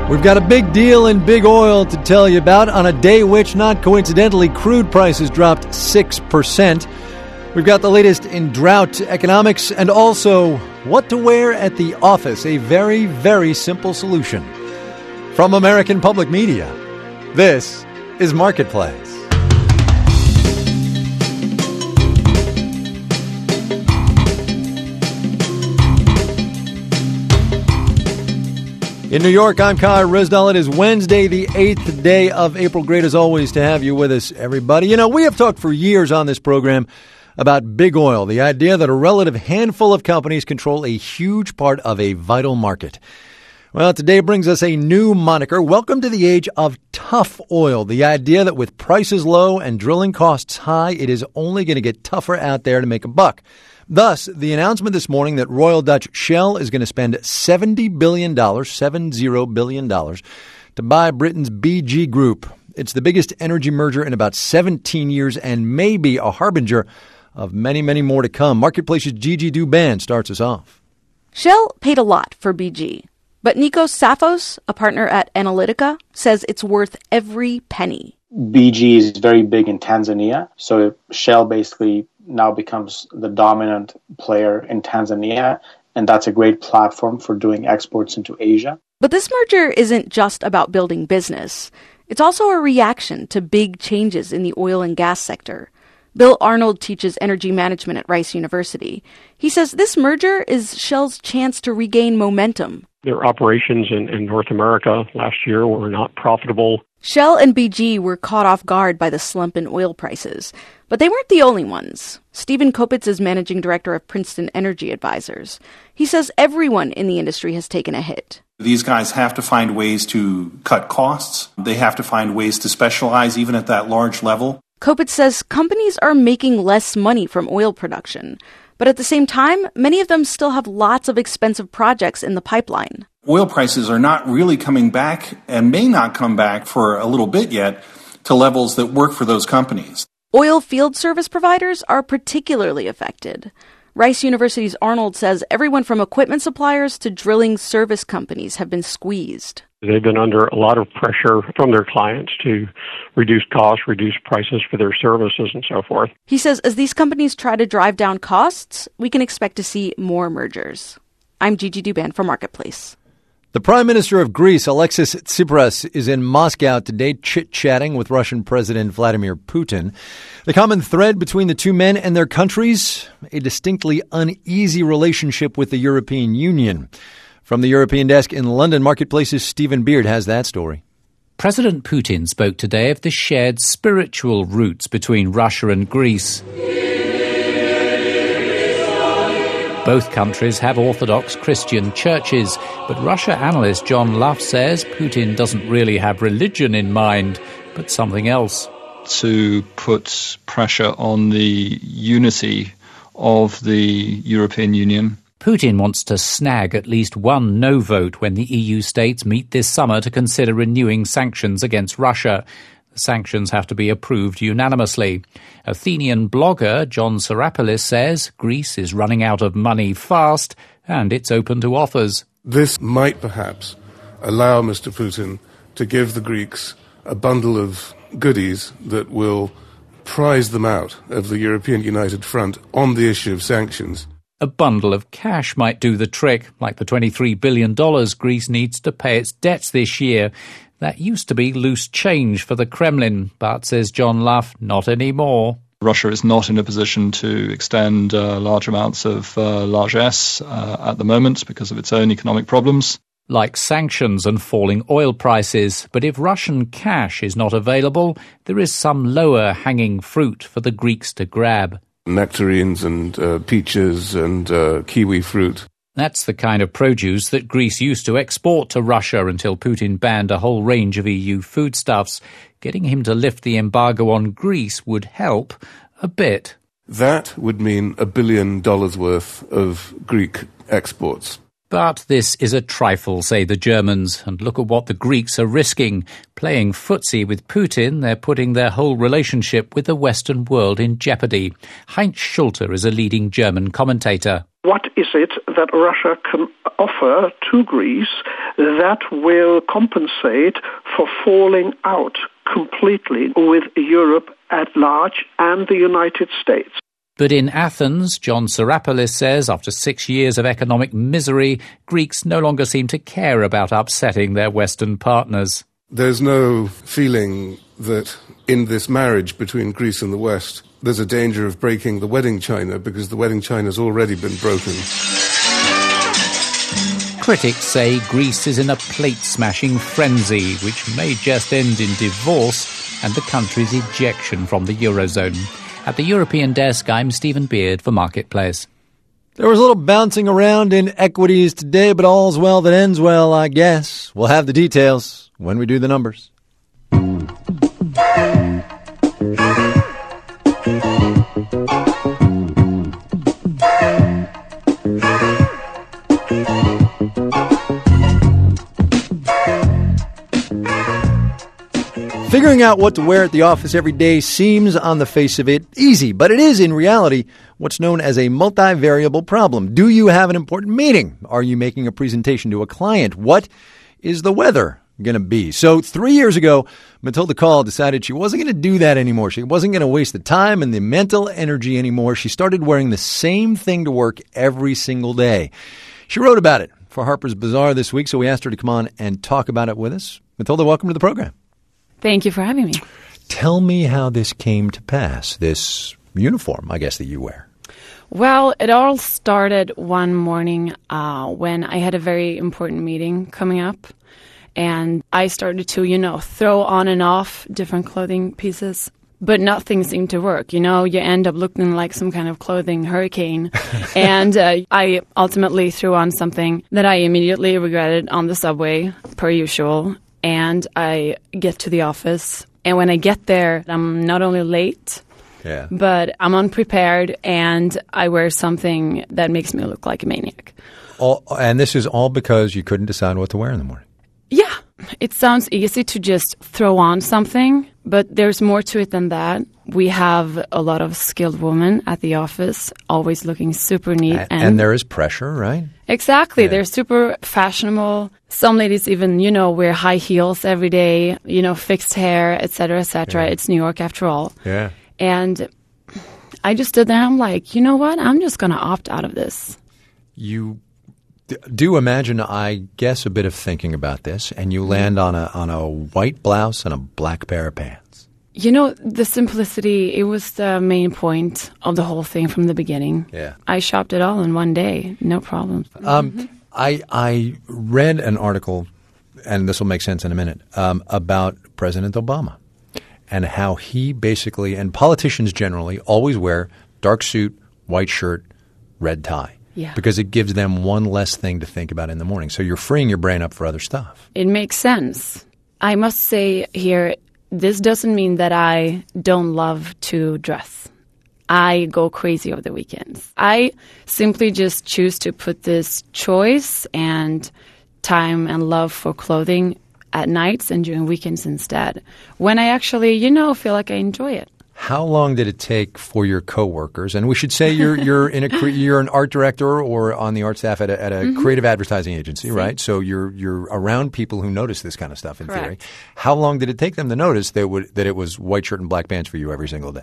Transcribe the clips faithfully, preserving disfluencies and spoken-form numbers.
We've got a big deal in big oil to tell you about on a day which, not coincidentally, crude prices dropped six percent. We've got the latest in drought economics and also what to wear at the office, a very, very simple solution. From American Public Media, this is Marketplace. In New York, I'm Kai Rizdal. It is Wednesday, the eighth day of April. Great as always to have you with us, everybody. You know, we have talked for years on this program about big oil, the idea that a relative handful of companies control a huge part of a vital market. Well, today brings us a new moniker. Welcome to the age of tough oil, the idea that with prices low and drilling costs high, it is only going to get tougher out there to make a buck. Thus, the announcement this morning that Royal Dutch Shell is going to spend seventy billion dollars, seventy billion dollars, to buy Britain's B G Group. It's the biggest energy merger in about seventeen years and may be a harbinger of many, many more to come. Marketplace's Gigi Douban starts us off. Shell paid a lot for B G, but Nikos Safos, a partner at Analytica, says it's worth every penny. B G is very big in Tanzania, so Shell basically now becomes the dominant player in Tanzania, and that's a great platform for doing exports into Asia. But this merger isn't just about building business. It's also a reaction to big changes in the oil and gas sector. Bill Arnold teaches energy management at Rice University. He says this merger is Shell's chance to regain momentum. Their operations in, in North America last year were not profitable. Shell and B G were caught off guard by the slump in oil prices. But they weren't the only ones. Stephen Kopitz is managing director of Princeton Energy Advisors. He says everyone in the industry has taken a hit. These guys have to find ways to cut costs. They have to find ways to specialize even at that large level. Kopitz says companies are making less money from oil production. But at the same time, many of them still have lots of expensive projects in the pipeline. Oil prices are not really coming back and may not come back for a little bit yet to levels that work for those companies. Oil field service providers are particularly affected. Rice University's Arnold says everyone from equipment suppliers to drilling service companies have been squeezed. They've been under a lot of pressure from their clients to reduce costs, reduce prices for their services, and so forth. He says as these companies try to drive down costs, we can expect to see more mergers. I'm Gigi Douban for Marketplace. The Prime Minister of Greece, Alexis Tsipras, is in Moscow today chit-chatting with Russian President Vladimir Putin. The common thread between the two men and their countries, a distinctly uneasy relationship with the European Union. From the European desk in London, Marketplace's Stephen Beard has that story. President Putin spoke today of the shared spiritual roots between Russia and Greece. Both countries have Orthodox Christian churches, but Russia analyst John Luff says Putin doesn't really have religion in mind, but something else. To put pressure on the unity of the European Union. Putin wants to snag at least one no vote when the E U states meet this summer to consider renewing sanctions against Russia. The sanctions have to be approved unanimously. Athenian blogger John Serapoulos says Greece is running out of money fast and it's open to offers. This might perhaps allow Mister Putin to give the Greeks a bundle of goodies that will prize them out of the European United Front on the issue of sanctions. A bundle of cash might do the trick, like the twenty-three billion dollars Greece needs to pay its debts this year. That used to be loose change for the Kremlin, but, says John Luff, not anymore. Russia is not in a position to extend uh, large amounts of uh, largesse uh, at the moment because of its own economic problems. Like sanctions and falling oil prices. But if Russian cash is not available, there is some lower hanging fruit for the Greeks to grab. Nectarines and uh, peaches and uh, kiwi fruit. That's the kind of produce that Greece used to export to Russia until Putin banned a whole range of E U foodstuffs. Getting him to lift the embargo on Greece would help a bit. That would mean a billion dollars worth of Greek exports. But this is a trifle, say the Germans, and look at what the Greeks are risking. Playing footsie with Putin, they're putting their whole relationship with the Western world in jeopardy. Heinz Schulte is a leading German commentator. What is it that Russia can offer to Greece that will compensate for falling out completely with Europe at large and the United States? But in Athens, John Sarapoulos says after six years of economic misery, Greeks no longer seem to care about upsetting their Western partners. There's no feeling that in this marriage between Greece and the West, there's a danger of breaking the wedding china, because the wedding china's already been broken. Critics say Greece is in a plate-smashing frenzy, which may just end in divorce and the country's ejection from the Eurozone. At the European desk, I'm Stephen Beard for Marketplace. There was a little bouncing around in equities today, but all's well that ends well, I guess. We'll have the details when we do the numbers. Figuring out what to wear at the office every day seems, on the face of it, easy, but it is, in reality, what's known as a multivariable problem. Do you have an important meeting? Are you making a presentation to a client? What is the weather going to be? So three years ago, Matilda Call decided she wasn't going to do that anymore. She wasn't going to waste the time and the mental energy anymore. She started wearing the same thing to work every single day. She wrote about it for Harper's Bazaar this week, so we asked her to come on and talk about it with us. Matilda, welcome to the program. Thank you for having me. Tell me how this came to pass, this uniform, I guess, that you wear. Well, it all started one morning uh, when I had a very important meeting coming up. And I started to, you know, throw on and off different clothing pieces. But nothing seemed to work. You know, you end up looking like some kind of clothing hurricane. and uh, I ultimately threw on something that I immediately regretted on the subway, per usual. And I get to the office, and when I get there, I'm not only late, yeah. but I'm unprepared, and I wear something that makes me look like a maniac. All, and this is all because you couldn't decide what to wear in the morning. Yeah. It sounds easy to just throw on something, but there's more to it than that. We have a lot of skilled women at the office, always looking super neat. And, and, and there is pressure, right? Exactly. Yeah. They're super fashionable. Some ladies even, you know, wear high heels every day, you know, fixed hair, et cetera, et cetera. Yeah. It's New York after all. Yeah. And I just stood there and I'm like, you know what? I'm just going to opt out of this. You do imagine, I guess, a bit of thinking about this, and you land on a on a white blouse and a black pair of pants. You know, the simplicity, it was the main point of the whole thing from the beginning. Yeah. I shopped it all in one day. No problem. Um, mm-hmm. I I read an article, and this will make sense in a minute, um, about President Obama and how he basically, and politicians generally, always wear dark suit, white shirt, red tie. Yeah. Because it gives them one less thing to think about in the morning. So you're freeing your brain up for other stuff. It makes sense. I must say here, this doesn't mean that I don't love to dress. I go crazy over the weekends. I simply just choose to put this choice and time and love for clothing at nights and during weekends instead, when I actually, you know, feel like I enjoy it. How long did it take for your coworkers? And we should say you're you're in a cre- you're an art director or on the art staff at a, at a mm-hmm. creative advertising agency, right? So you're you're around people who notice this kind of stuff in Correct. theory. How long did it take them to notice that would that it was white shirt and black pants for you every single day?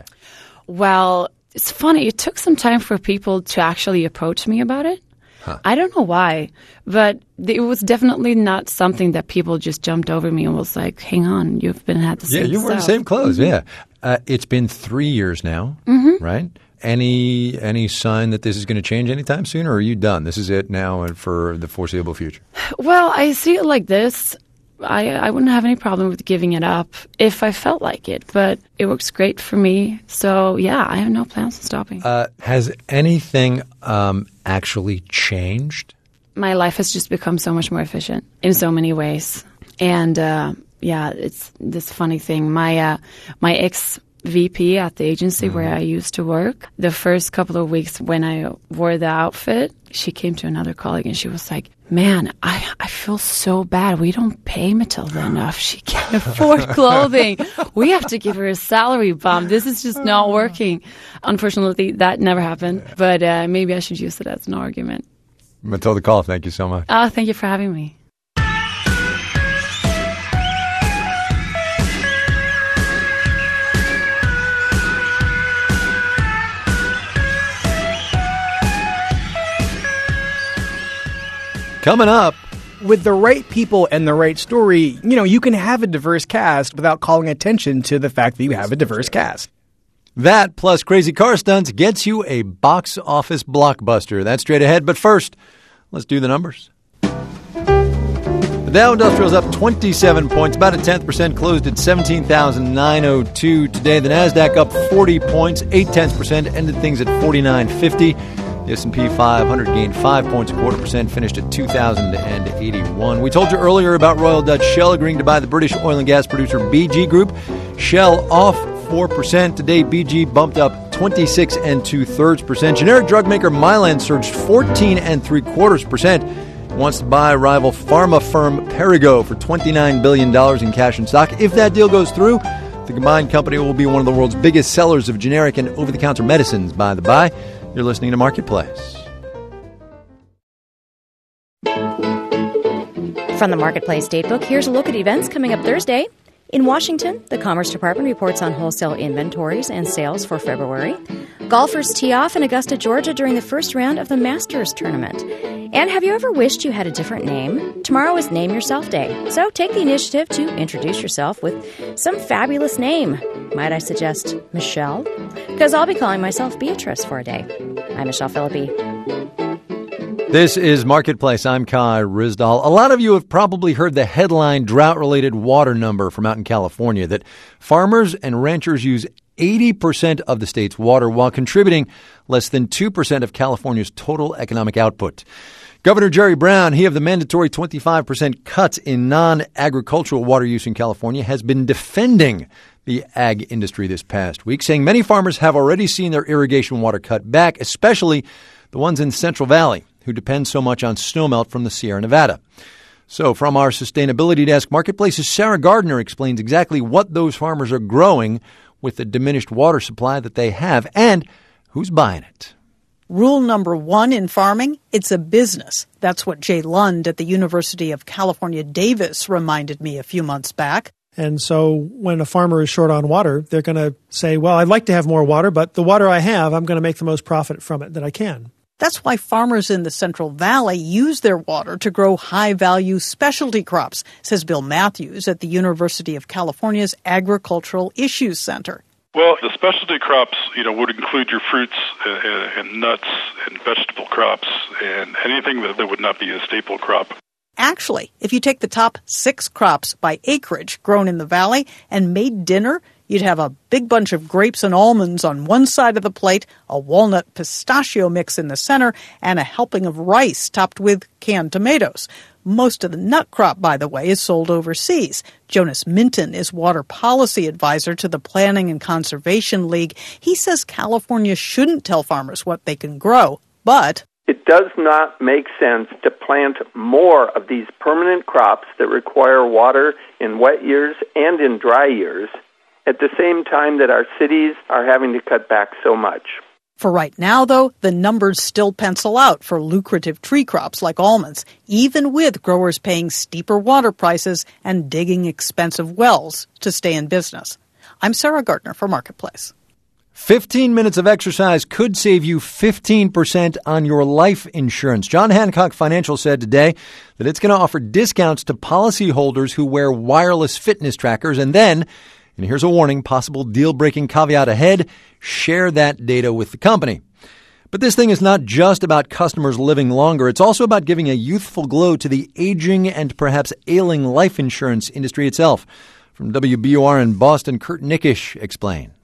Well, it's funny. It took some time for people to actually approach me about it. Huh. I don't know why, but it was definitely not something that people just jumped over me and was like, hang on, you've been had the same Yeah, you wear the stuff. same clothes, mm-hmm. yeah. Uh, it's been three years now, mm-hmm. right? Any any sign that this is going to change anytime soon, or are you done? This is it now and for the foreseeable future? Well, I see it like this. I, I wouldn't have any problem with giving it up if I felt like it, but it works great for me. So, yeah, I have no plans on stopping. Uh, has anything um, actually changed? My life has just become so much more efficient in so many ways. And, uh, yeah, it's this funny thing. My, uh, my ex-V P at the agency mm-hmm. where I used to work, the first couple of weeks when I wore the outfit, she came to another colleague and she was like, man, I, I feel so bad. We don't pay Matilda enough. She can't afford clothing. We have to give her a salary bump. This is just not working. Unfortunately, that never happened, but uh, maybe I should use it as an argument. Matilda Call, thank you so much. Oh, thank you for having me. Coming up. With the right people and the right story, you know, you can have a diverse cast without calling attention to the fact that you have a diverse cast. That plus crazy car stunts gets you a box office blockbuster. That's straight ahead. But first, let's do the numbers. The Dow Industrial's up twenty-seven points, about a tenth percent, closed at seventeen thousand nine hundred two today. The Nasdaq up forty points, eight tenths percent, ended things at forty-nine fifty. The S and P five hundred gained five points, a quarter percent, finished at two thousand eighty-one. We told you earlier about Royal Dutch Shell agreeing to buy the British oil and gas producer B G Group. Shell off four percent. Today, B G bumped up twenty-six and two-thirds percent. Generic drug maker Mylan surged fourteen and three-quarters percent. It wants to buy rival pharma firm Perrigo for twenty-nine billion dollars in cash and stock. If that deal goes through, the combined company will be one of the world's biggest sellers of generic and over-the-counter medicines, by the by. You're listening to Marketplace. From the Marketplace Datebook, here's a look at events coming up Thursday. In Washington, the Commerce Department reports on wholesale inventories and sales for February. Golfers tee off in Augusta, Georgia during the first round of the Masters tournament. And have you ever wished you had a different name? Tomorrow is Name Yourself Day, so take the initiative to introduce yourself with some fabulous name. Might I suggest Michelle? Because I'll be calling myself Beatrice for a day. I'm Michelle Philippi. This is Marketplace. I'm Kai Rizdal. A lot of you have probably heard the headline drought-related water number from out in California, that farmers and ranchers use eighty percent of the state's water while contributing less than two percent of California's total economic output. Governor Jerry Brown, he of the mandatory twenty-five percent cut in non-agricultural water use in California, has been defending the ag industry this past week, saying many farmers have already seen their irrigation water cut back, especially the ones in Central Valley, who depend so much on snowmelt from the Sierra Nevada. So from our Sustainability Desk, Marketplace's Sarah Gardner explains exactly what those farmers are growing with the diminished water supply that they have and who's buying it. Rule number one in farming, it's a business. That's what Jay Lund at the University of California, Davis reminded me a few months back. And so when a farmer is short on water, they're going to say, well, I'd like to have more water, but the water I have, I'm going to make the most profit from it that I can. That's why farmers in the Central Valley use their water to grow high-value specialty crops, says Bill Matthews at the University of California's Agricultural Issues Center. Well, the specialty crops, you know, would include your fruits and, and nuts and vegetable crops and anything that, that would not be a staple crop. Actually, if you take the top six crops by acreage grown in the valley and made dinner, you'd have a big bunch of grapes and almonds on one side of the plate, a walnut pistachio mix in the center, and a helping of rice topped with canned tomatoes. Most of the nut crop, by the way, is sold overseas. Jonas Minton is water policy advisor to the Planning and Conservation League. He says California shouldn't tell farmers what they can grow, but it does not make sense to plant more of these permanent crops that require water in wet years and in dry years at the same time that our cities are having to cut back so much. For right now, though, the numbers still pencil out for lucrative tree crops like almonds, even with growers paying steeper water prices and digging expensive wells to stay in business. I'm Sarah Gardner for Marketplace. fifteen minutes of exercise could save you fifteen percent on your life insurance. John Hancock Financial said today that it's going to offer discounts to policyholders who wear wireless fitness trackers. And then, and here's a warning, possible deal-breaking caveat ahead, share that data with the company. But this thing is not just about customers living longer. It's also about giving a youthful glow to the aging and perhaps ailing life insurance industry itself. From W B O R in Boston, Kurt Nickish explains.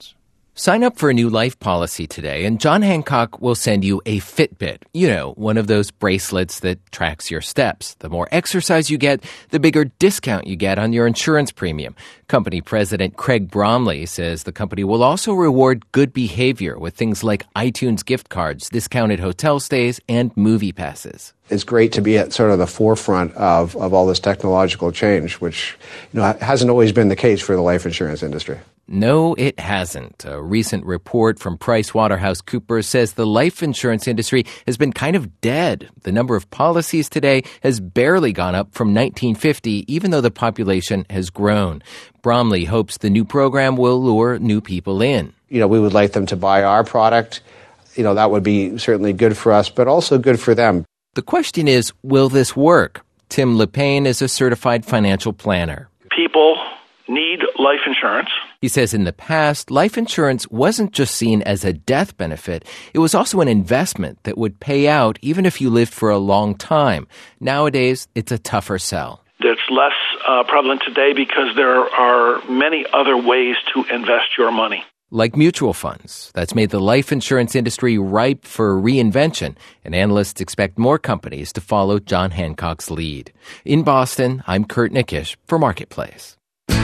Sign up for a new life policy today, and John Hancock will send you a Fitbit. You know, one of those bracelets that tracks your steps. The more exercise you get, the bigger discount you get on your insurance premium. Company president Craig Bromley says the company will also reward good behavior with things like iTunes gift cards, discounted hotel stays, and movie passes. It's great to be at sort of the forefront of, of all this technological change, which, you know, hasn't always been the case for the life insurance industry. No, it hasn't. A recent report from PricewaterhouseCoopers says the life insurance industry has been kind of dead. The number of policies today has barely gone up from nineteen fifty, even though the population has grown. Bromley hopes the new program will lure new people in. You know, we would like them to buy our product. You know, that would be certainly good for us, but also good for them. The question is, will this work? Tim LePain is a certified financial planner. People need life insurance. He says in the past, life insurance wasn't just seen as a death benefit. It was also an investment that would pay out even if you lived for a long time. Nowadays, it's a tougher sell. It's less uh, prevalent today because there are many other ways to invest your money. Like mutual funds. That's made the life insurance industry ripe for reinvention, and analysts expect more companies to follow John Hancock's lead. In Boston, I'm Kurt Nickisch for Marketplace.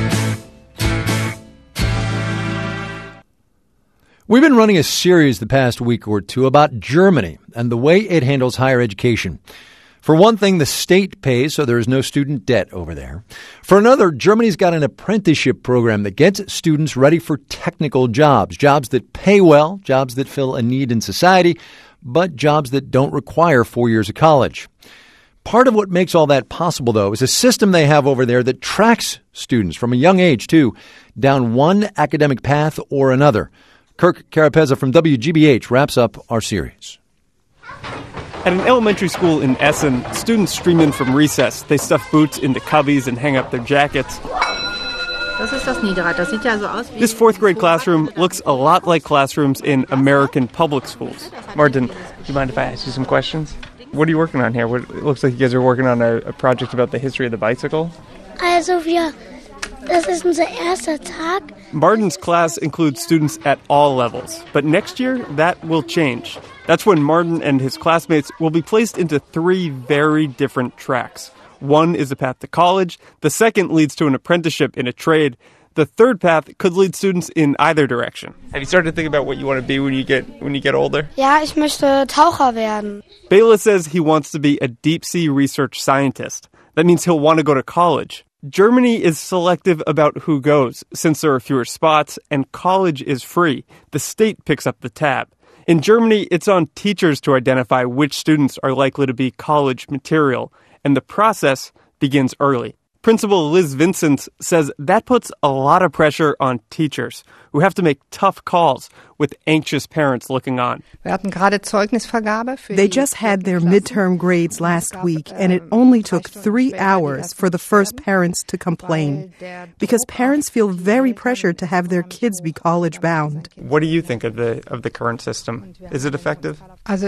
We've been running a series the past week or two about Germany and the way it handles higher education. For one thing, the state pays, so there is no student debt over there. For another, Germany's got an apprenticeship program that gets students ready for technical jobs, jobs that pay well, jobs that fill a need in society, but jobs that don't require four years of college. Part of what makes all that possible, though, is a system they have over there that tracks students from a young age, too, down one academic path or another. Kirk Carapezza from W G B H wraps up our series. At an elementary school in Essen, students stream in from recess. They stuff boots into cubbies and hang up their jackets. This fourth grade classroom looks a lot like classrooms in American public schools. Martin, do you mind if I ask you some questions? What are you working on here? What, it looks like you guys are working on a, a project about the history of the bicycle. Also, wir, das ist unser erster Tag. Martin's class includes students at all levels, but next year that will change. That's when Martin and his classmates will be placed into three very different tracks. One is a path to college, the second leads to an apprenticeship in a trade, the third path could lead students in either direction. Have you started to think about what you want to be when you get when you get older? Ja, ich möchte Taucher werden. Bela says he wants to be a deep-sea research scientist. That means he'll want to go to college. Germany is selective about who goes, since there are fewer spots, and college is free. The state picks up the tab. In Germany, it's on teachers to identify which students are likely to be college material, and the process begins early. Principal Liz Vincent says that puts a lot of pressure on teachers, who have to make tough calls with anxious parents looking on. They just had their midterm grades last week, and it only took three hours for the first parents to complain, because parents feel very pressured to have their kids be college-bound. What do you think of the of the current system? Is it effective?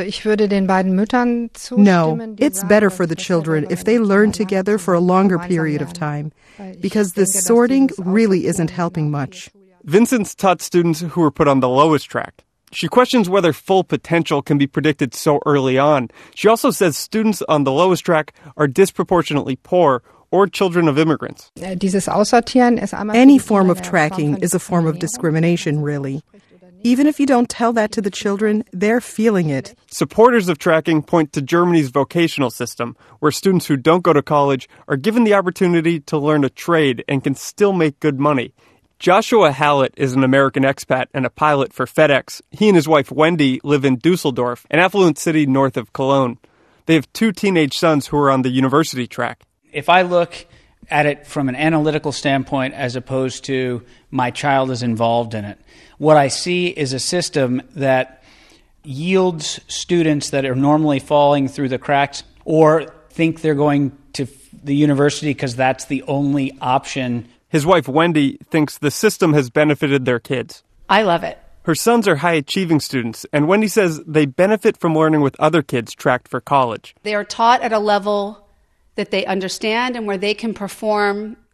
No, it's better for the children if they learn together for a longer period of time, because the sorting really isn't helping much. Vincent's taught students who were put on the lowest track. She questions whether full potential can be predicted so early on. She also says students on the lowest track are disproportionately poor or children of immigrants. Any form of tracking is a form of discrimination, really. Even if you don't tell that to the children, they're feeling it. Supporters of tracking point to Germany's vocational system, where students who don't go to college are given the opportunity to learn a trade and can still make good money. Joshua Hallett is an American expat and a pilot for FedEx. He and his wife Wendy live in Dusseldorf, an affluent city north of Cologne. They have two teenage sons who are on the university track. If I look at it from an analytical standpoint as opposed to my child is involved in it, what I see is a system that yields students that are normally falling through the cracks or think they're going to the university because that's the only option. His wife, Wendy, thinks the system has benefited their kids. I love it. Her sons are high-achieving students, and Wendy says they benefit from learning with other kids tracked for college. They are taught at a level that they understand and where they can perform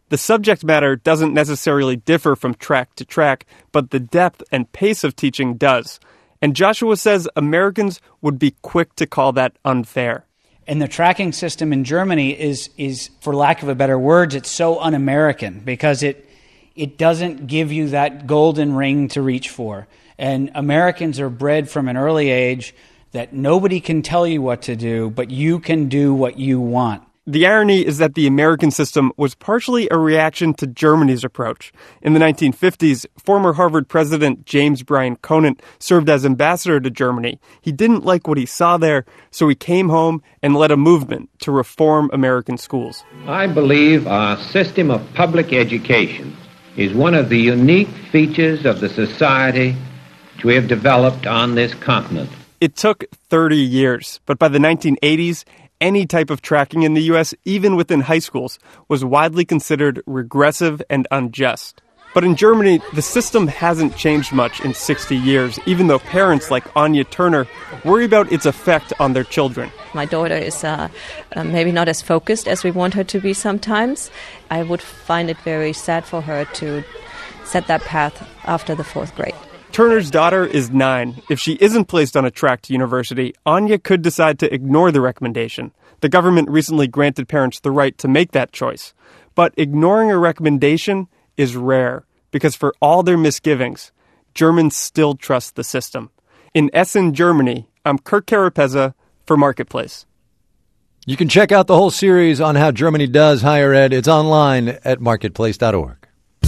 The subject matter doesn't necessarily differ from track to track, but the depth and pace of teaching does. And Joshua says Americans would be quick to call that unfair. And the tracking system in Germany is, is, for lack of a better word, it's so un-American because it it doesn't give you that golden ring to reach for. And Americans are bred from an early age that nobody can tell you what to do, but you can do what you want. The irony is that the American system was partially a reaction to Germany's approach. In the nineteen fifties, former Harvard president James Bryan Conant served as ambassador to Germany. He didn't like what he saw there, so he came home and led a movement to reform American schools. I believe our system of public education is one of the unique features of the society which we have developed on this continent. It took thirty years, but by the nineteen eighties, any type of tracking in the U S, even within high schools, was widely considered regressive and unjust. But in Germany, the system hasn't changed much in sixty years, even though parents like Anya Turner worry about its effect on their children. My daughter is uh, uh, maybe not as focused as we want her to be sometimes. I would find it very sad for her to set that path after the fourth grade. Turner's daughter is nine. If she isn't placed on a tracked university, Anya could decide to ignore the recommendation. The government recently granted parents the right to make that choice. But ignoring a recommendation is rare, because for all their misgivings, Germans still trust the system. In Essen, Germany, I'm Kirk Carapezza for Marketplace. You can check out the whole series on how Germany does higher ed. It's online at marketplace dot org.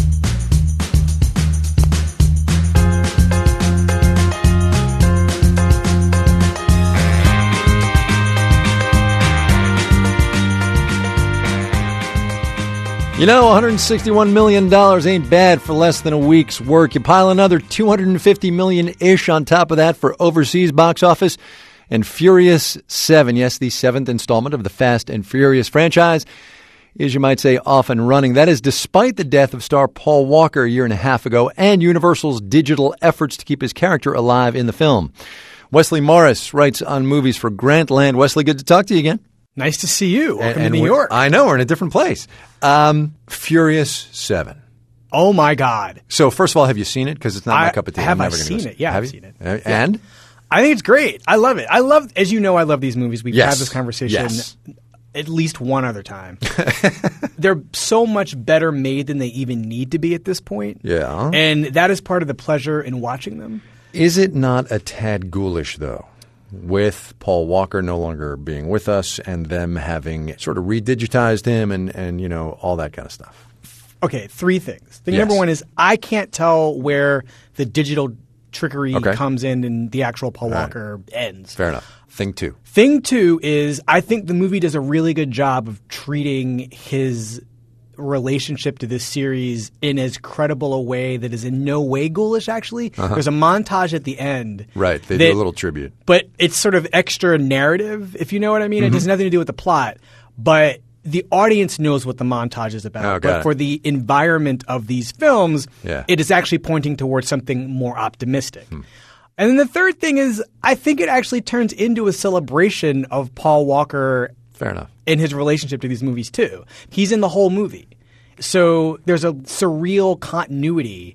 You know, one hundred sixty-one million dollars ain't bad for less than a week's work. You pile another two hundred fifty million dollars-ish on top of that for overseas box office. And Furious seven, yes, the seventh installment of the Fast and Furious franchise, is, you might say, off and running. That is despite the death of star Paul Walker a year and a half ago and Universal's digital efforts to keep his character alive in the film. Wesley Morris writes on movies for Grantland. Wesley, good to talk to you again. Nice to see you. Welcome and, to and New York. I know, we're in a different place. Um, Furious seven. Oh, my God. So, first of all, have you seen it? Because it's not I, my cup of tea. Have I'm I never seen go it? Yeah, have I've you? seen it. Uh, yeah. And? I think it's great. I love it. I love, as you know, I love these movies. We've yes. had this conversation yes. at least one other time. They're so much better made than they even need to be at this point. Yeah. And that is part of the pleasure in watching them. Is it not a tad ghoulish, though? With Paul Walker no longer being with us and them having sort of redigitized him and, and you know, all that kind of stuff. Okay, three things. Thing yes. number one is I can't tell where the digital trickery okay. comes in and the actual Paul all Walker right. ends. Fair enough. Thing two. Thing two is I think the movie does a really good job of treating his relationship to this series in as credible a way that is in no way ghoulish, actually. Uh-huh. There's a montage at the end. Right. They that, do a little tribute. But it's sort of extra narrative, if you know what I mean. Mm-hmm. It has nothing to do with the plot. But the audience knows what the montage is about. Oh, but it. for the environment of these films, yeah. it is actually pointing towards something more optimistic. Hmm. And then the third thing is I think it actually turns into a celebration of Paul Walker. Fair enough. In his relationship to these movies, too. He's in the whole movie. So there's a surreal continuity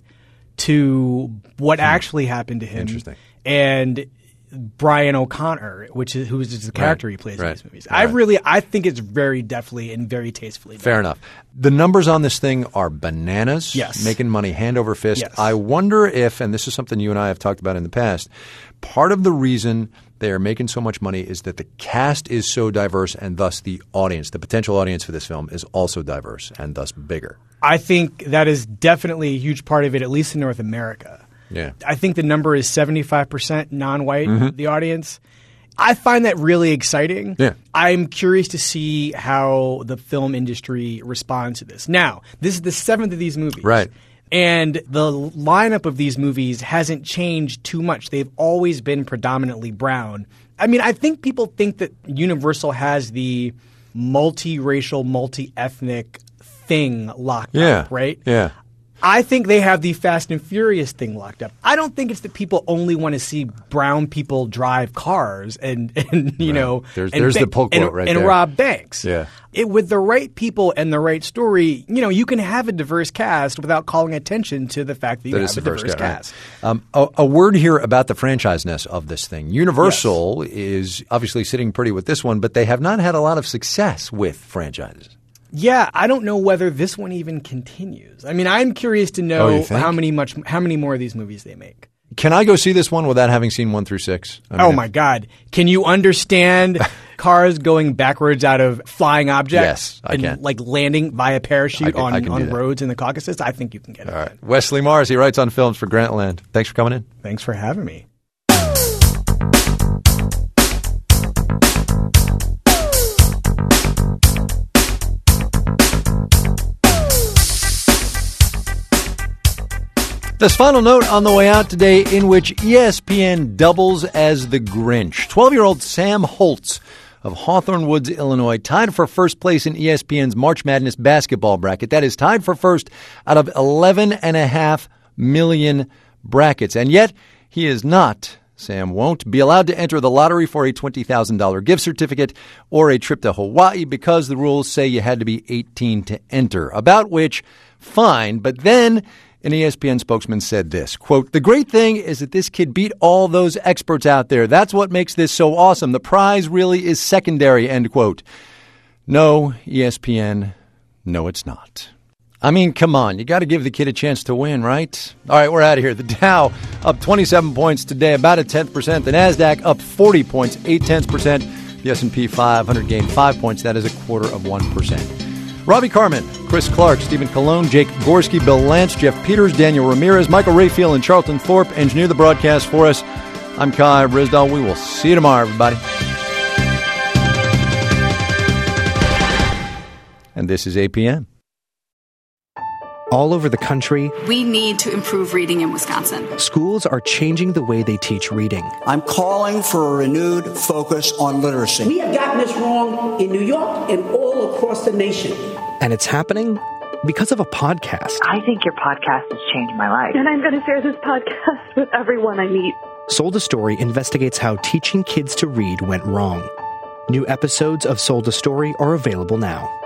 to what hmm. actually happened to him. Interesting. And Brian O'Connor, which is who is the character right. he plays right. in these movies. Right. I really, I think it's very deftly and very tastefully done. Fair enough. The numbers on this thing are bananas. Yes. Making money hand over fist. Yes. I wonder if, and this is something you and I have talked about in the past, part of the reason they are making so much money is that the cast is so diverse and thus the audience, the potential audience for this film is also diverse and thus bigger. I think that is definitely a huge part of it, at least in North America. Yeah. I think the number is seventy-five percent non-white, mm-hmm. the audience. I find that really exciting. Yeah. I'm curious to see how the film industry responds to this. Now, this is the seventh of these movies. Right. And the lineup of these movies hasn't changed too much. They've always been predominantly brown. I mean, I think people think that Universal has the multiracial, multi-ethnic thing locked yeah. up, right? Yeah. I think they have the Fast and Furious thing locked up. I don't think it's that people only want to see brown people drive cars and, and you Right. know, There's- and there's ba- the pull quote and, right and there. rob banks. Yeah. It, with the right people and the right story, you know, you can have a diverse cast without calling attention to the fact that you That have it's a diverse diverse ca- right. cast. Um, a, a word here about the franchise-ness of this thing. Universal is obviously sitting pretty with this one, but they have not had a lot of success with franchises. Yeah, I don't know whether this one even continues. I mean, I'm curious to Oh, know you think? how many much how many more of these movies they make. Can I go see this one without having seen one through six? I Oh mean, my God! Can you understand cars going backwards out of flying objects? Yes, I and can. like landing via parachute I can- I on, can do on that. roads in the Caucasus? I think you can get it. All right. Wesley Mars, he writes on films for Grantland. Thanks for coming in. Thanks for having me. This final note on the way out today, in which E S P N doubles as the Grinch. twelve-year-old Sam Holtz of Hawthorne Woods, Illinois, tied for first place in E S P N's March Madness basketball bracket. That is tied for first out of eleven and a half million brackets. And yet, he is not, Sam won't, be allowed to enter the lottery for a twenty thousand dollars gift certificate or a trip to Hawaii because the rules say you had to be eighteen to enter. About which, fine, but then an E S P N spokesman said this, quote, "The great thing is that this kid beat all those experts out there. That's what makes this so awesome. The prize really is secondary," end quote. No, E S P N, no, it's not. I mean, come on. You got to give the kid a chance to win, right? All right, we're out of here. The Dow up twenty-seven points today, about a tenth percent. The NASDAQ up forty points, eight tenths percent. The S and P five hundred gained five points. That is a quarter of one percent. Robbie Carmen, Chris Clark, Stephen Colon, Jake Gorski, Bill Lance, Jeff Peters, Daniel Ramirez, Michael Rayfield, and Charlton Thorpe engineer the broadcast for us. I'm Kai Risdall. We will see you tomorrow, everybody. And this is A P M. All over the country, We need to improve reading in Wisconsin. schools are changing the way they teach reading. I'm calling for a renewed focus on literacy. We have gotten this wrong in New York and all across the nation. And it's happening because of a podcast. I think your podcast has changed my life. And I'm going to share this podcast with everyone I meet. Sold a Story investigates how teaching kids to read went wrong. New episodes of Sold a Story are available now.